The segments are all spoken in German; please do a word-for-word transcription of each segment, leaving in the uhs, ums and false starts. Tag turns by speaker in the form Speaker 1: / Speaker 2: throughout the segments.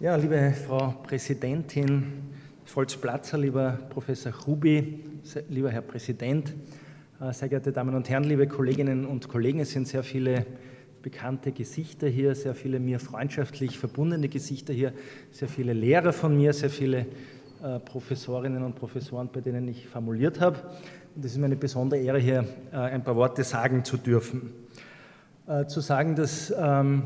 Speaker 1: Ja, liebe Frau Präsidentin Volz-Platzer, lieber Professor Chuby, lieber Herr Präsident, sehr geehrte Damen und Herren, liebe Kolleginnen und Kollegen, es sind sehr viele bekannte Gesichter hier, sehr viele mir freundschaftlich verbundene Gesichter hier, sehr viele Lehrer von mir, sehr viele äh, Professorinnen und Professoren, bei denen ich formuliert habe. Und es ist mir eine besondere Ehre, hier äh, ein paar Worte sagen zu dürfen. Äh, zu sagen, dass ähm,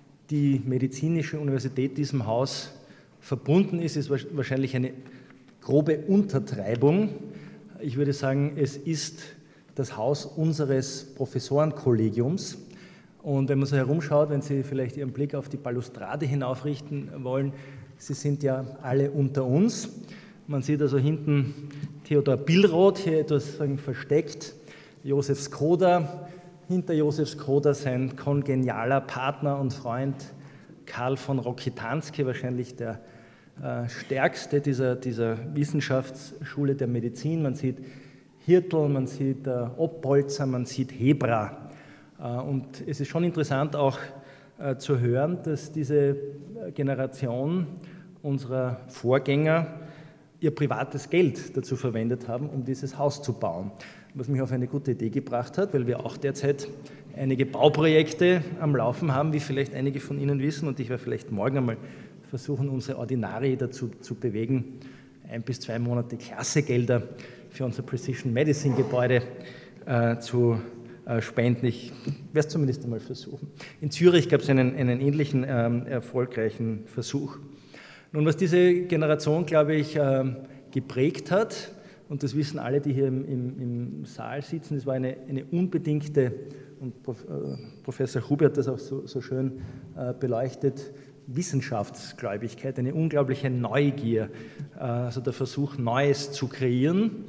Speaker 1: die Medizinische Universität diesem Haus verbunden ist, ist wahrscheinlich eine grobe Untertreibung. Ich würde sagen, es ist das Haus unseres Professorenkollegiums. Und wenn man so herumschaut, wenn Sie vielleicht Ihren Blick auf die Balustrade hinaufrichten wollen, Sie sind ja alle unter uns. Man sieht also hinten Theodor Billroth, hier etwas sagen, versteckt, Josef Skoda, hinter Josef Skoda sein kongenialer Partner und Freund Karl von Rokitansky, wahrscheinlich der äh, stärkste dieser, dieser Wissenschaftsschule der Medizin. Man sieht Hirtl, man sieht äh, Oppolzer, man sieht Hebra. Äh, und es ist schon interessant auch äh, zu hören, dass diese Generation unserer Vorgänger ihr privates Geld dazu verwendet haben, um dieses Haus zu bauen. Was mich auf eine gute Idee gebracht hat, weil wir auch derzeit einige Bauprojekte am Laufen haben, wie vielleicht einige von Ihnen wissen, und ich werde vielleicht morgen einmal versuchen, unsere Ordinarien dazu zu bewegen, ein bis zwei Monate Klassegelder für unser Precision Medicine Gebäude äh, zu äh, spenden. Ich werde es zumindest einmal versuchen. In Zürich gab es einen, einen ähnlichen ähm, erfolgreichen Versuch. Nun, was diese Generation, glaube ich, äh, geprägt hat, und das wissen alle, die hier im, im, im Saal sitzen, es war eine, eine unbedingte, und Prof, äh, Professor Chuby hat das auch so, so schön äh, beleuchtet, Wissenschaftsgläubigkeit, eine unglaubliche Neugier, äh, also der Versuch, Neues zu kreieren.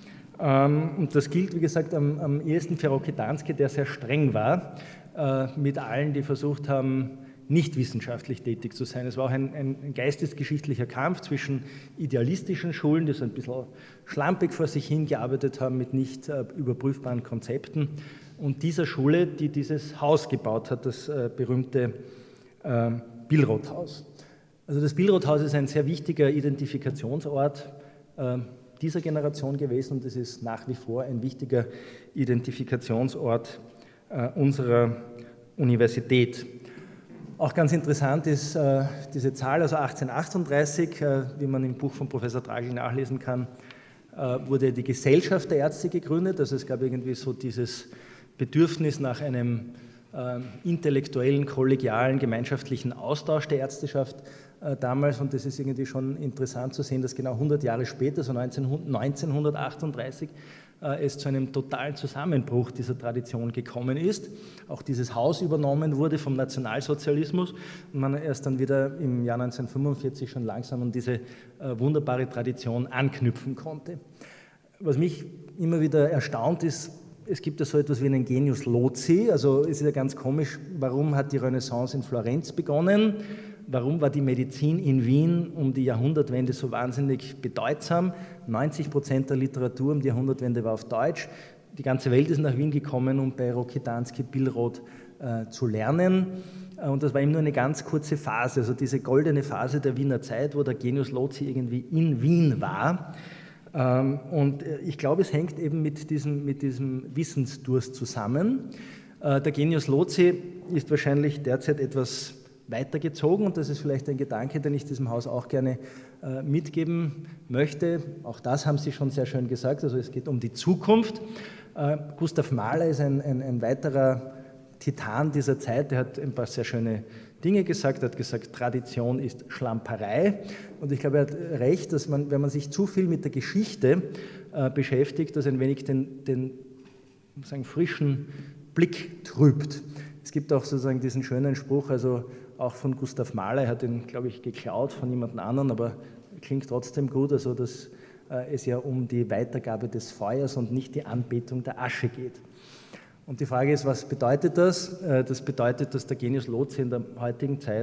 Speaker 1: Ähm, und das gilt, wie gesagt, am, am ehesten für Rokitansky, der sehr streng war, äh, mit allen, die versucht haben, nicht wissenschaftlich tätig zu sein. Es war auch ein, ein geistesgeschichtlicher Kampf zwischen idealistischen Schulen, die so ein bisschen schlampig vor sich hingearbeitet haben mit nicht äh, überprüfbaren Konzepten, und dieser Schule, die dieses Haus gebaut hat, das äh, berühmte äh, Billroth-Haus. Also das Billroth-Haus ist ein sehr wichtiger Identifikationsort äh, dieser Generation gewesen, und es ist nach wie vor ein wichtiger Identifikationsort äh, unserer Universität. Auch ganz interessant ist äh, diese Zahl, also achtzehnhundertachtunddreißig, äh, wie man im Buch von Professor Draghi nachlesen kann, äh, wurde die Gesellschaft der Ärzte gegründet. Also es gab irgendwie so dieses Bedürfnis nach einem äh, intellektuellen, kollegialen, gemeinschaftlichen Austausch der Ärzteschaft äh, damals. Und das ist irgendwie schon interessant zu sehen, dass genau hundert Jahre später, so neunzehnhundertachtunddreißig, es zu einem totalen Zusammenbruch dieser Tradition gekommen ist. Auch dieses Haus übernommen wurde vom Nationalsozialismus und man erst dann wieder im Jahr neunzehnhundertfünfundvierzig schon langsam an diese äh, wunderbare Tradition anknüpfen konnte. Was mich immer wieder erstaunt ist, es gibt ja so etwas wie einen Genius loci, also es ist ja ganz komisch, warum hat die Renaissance in Florenz begonnen? Warum war die Medizin in Wien um die Jahrhundertwende so wahnsinnig bedeutsam? neunzig Prozent der Literatur um die Jahrhundertwende war auf Deutsch. Die ganze Welt ist nach Wien gekommen, um bei Rokitansky, Billroth äh, zu lernen. Und das war eben nur eine ganz kurze Phase, also diese goldene Phase der Wiener Zeit, wo der Genius loci irgendwie in Wien war. Ähm, und ich glaube, es hängt eben mit diesem, mit diesem Wissensdurst zusammen. Äh, der Genius loci ist wahrscheinlich derzeit etwas weitergezogen, und das ist vielleicht ein Gedanke, den ich diesem Haus auch gerne äh, mitgeben möchte. Auch das haben Sie schon sehr schön gesagt, also es geht um die Zukunft. Äh, Gustav Mahler ist ein, ein, ein weiterer Titan dieser Zeit, der hat ein paar sehr schöne Dinge gesagt, er hat gesagt, Tradition ist Schlamperei, und ich glaube, er hat recht, dass man, wenn man sich zu viel mit der Geschichte äh, beschäftigt, das ein wenig den, den sagen, frischen Blick trübt. Es gibt auch sozusagen diesen schönen Spruch, also auch von Gustav Mahler, er hat ihn, glaube ich, geklaut von jemand anderem, aber klingt trotzdem gut, also dass äh, es ja um die Weitergabe des Feuers und nicht die Anbetung der Asche geht. Und die Frage ist, was bedeutet das? Äh, das bedeutet, dass der Genius loci in der heutigen Zeit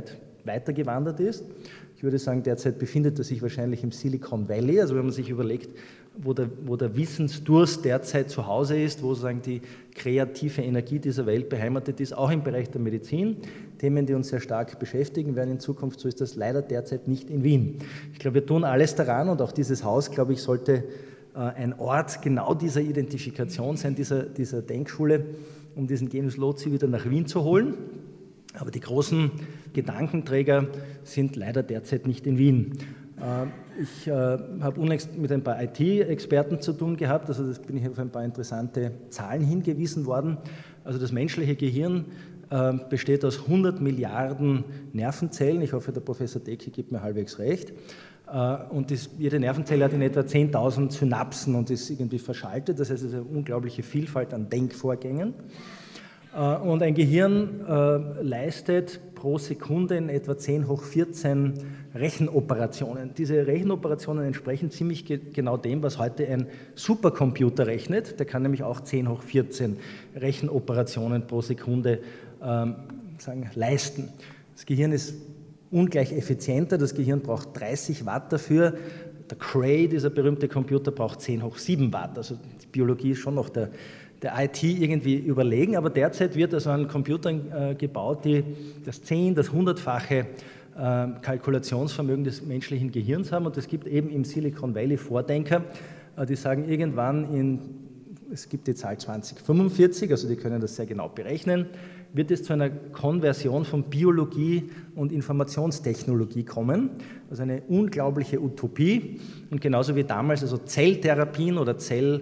Speaker 1: weitergewandert ist. Ich würde sagen, derzeit befindet er sich wahrscheinlich im Silicon Valley, also wenn man sich überlegt, wo der, wo der Wissensdurst derzeit zu Hause ist, wo sozusagen die kreative Energie dieser Welt beheimatet ist, auch im Bereich der Medizin. Themen, die uns sehr stark beschäftigen werden in Zukunft, so ist das leider derzeit nicht in Wien. Ich glaube, wir tun alles daran und auch dieses Haus, glaube ich, sollte äh, ein Ort genau dieser Identifikation sein, dieser, dieser Denkschule, um diesen Genius Loci wieder nach Wien zu holen. Aber die großen Gedankenträger sind leider derzeit nicht in Wien. Ich äh, habe unlängst mit ein paar I T-Experten zu tun gehabt, also das bin ich auf ein paar interessante Zahlen hingewiesen worden. Also das menschliche Gehirn äh, besteht aus hundert Milliarden Nervenzellen. Ich hoffe, der Professor Decky gibt mir halbwegs recht. Äh, und das, jede Nervenzelle hat in etwa zehntausend Synapsen und ist irgendwie verschaltet. Das heißt, es ist eine unglaubliche Vielfalt an Denkvorgängen. Und ein Gehirn äh, leistet pro Sekunde in etwa zehn hoch vierzehn Rechenoperationen. Diese Rechenoperationen entsprechen ziemlich ge genau dem, was heute ein Supercomputer rechnet. Der kann nämlich auch zehn hoch vierzehn Rechenoperationen pro Sekunde ähm, sagen, leisten. Das Gehirn ist ungleich effizienter. Das Gehirn braucht dreißig Watt dafür. Der Cray, dieser berühmte Computer, braucht zehn hoch sieben Watt. Also die Biologie ist schon noch der der I T irgendwie überlegen, aber derzeit wird also an Computern äh, gebaut, die das zehn-, das hundertfache äh, Kalkulationsvermögen des menschlichen Gehirns haben und es gibt eben im Silicon Valley Vordenker, äh, die sagen irgendwann in, es gibt die Zahl zwanzig fünfundvierzig, also die können das sehr genau berechnen, wird es zu einer Konversion von Biologie und Informationstechnologie kommen, also eine unglaubliche Utopie und genauso wie damals also Zelltherapien oder Zell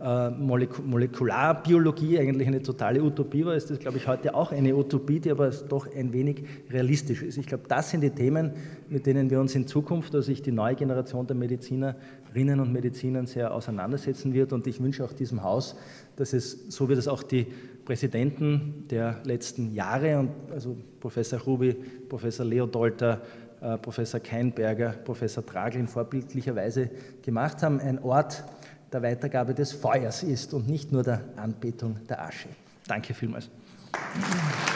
Speaker 1: Molekularbiologie eigentlich eine totale Utopie war, ist das, glaube ich, heute auch eine Utopie, die aber doch ein wenig realistisch ist. Ich glaube, das sind die Themen, mit denen wir uns in Zukunft, also sich die neue Generation der Medizinerinnen und Medizinern sehr auseinandersetzen wird und ich wünsche auch diesem Haus, dass es, so wie das auch die Präsidenten der letzten Jahre, und also Professor Ruby, Professor Leo Dolter, äh, Professor Keinberger, Professor Traglin vorbildlicherweise gemacht haben, ein Ort der Weitergabe des Feuers ist und nicht nur der Anbetung der Asche. Danke vielmals.